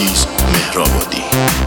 عزیز مهرآبادی.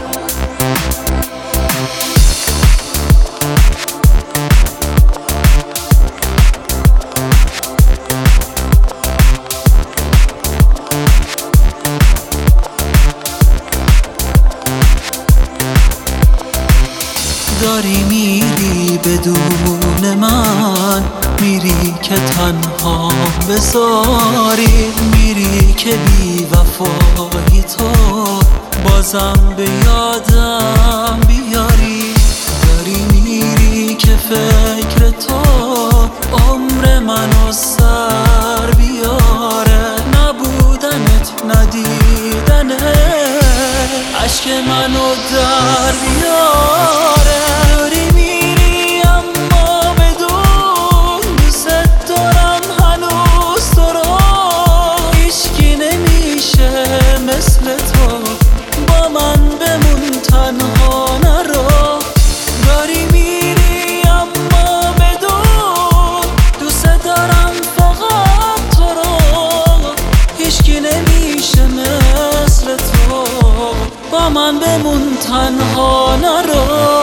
داری میری بدون من، میری که تنها بذاری، میری که بی وفایی تو بازم به یادم بیاری. داری میری که فکر تو عمر منو سر بیاره، نبودنت ندیدنت عشق منو در بیاره. داری میری اما بدون دوست دارم هنوز تو رو، هیچکی نمیشه مثل تو، با من بمون تنها نرو. داری میری اما بدون دوست دارم فقط تو رو، هیچکی نمیشه مثل تو، با من بمون تنها نرو.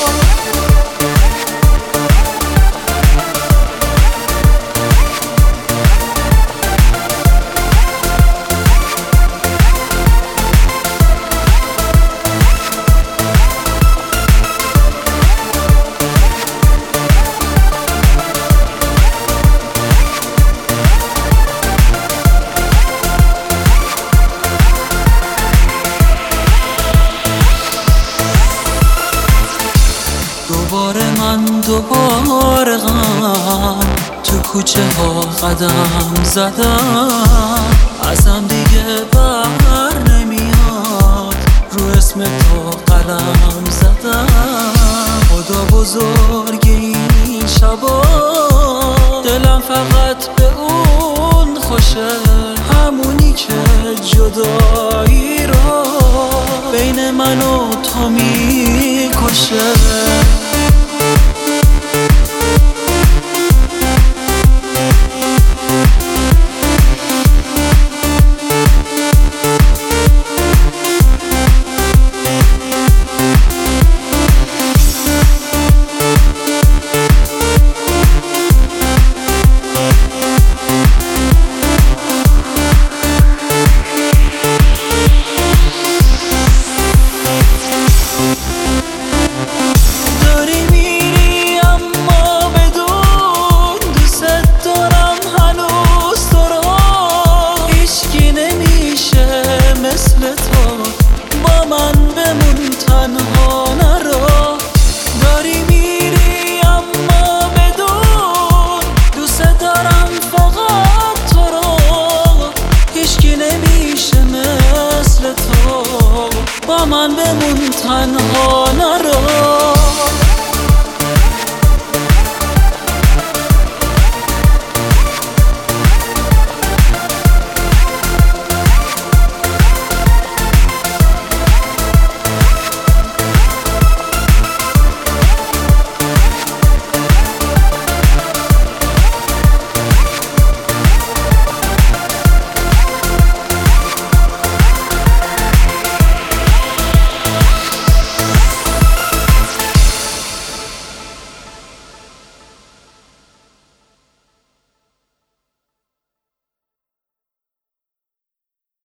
دوباره غم تو کوچه ها قدم زدم، ازم دیگه بر نمیاد، رو اسم تو قلم زدم. خدا بزرگ این شبا، دلم فقط به اون خوشه، همونی که جدایی رو بین من و تو میکشه. با من بمون تنها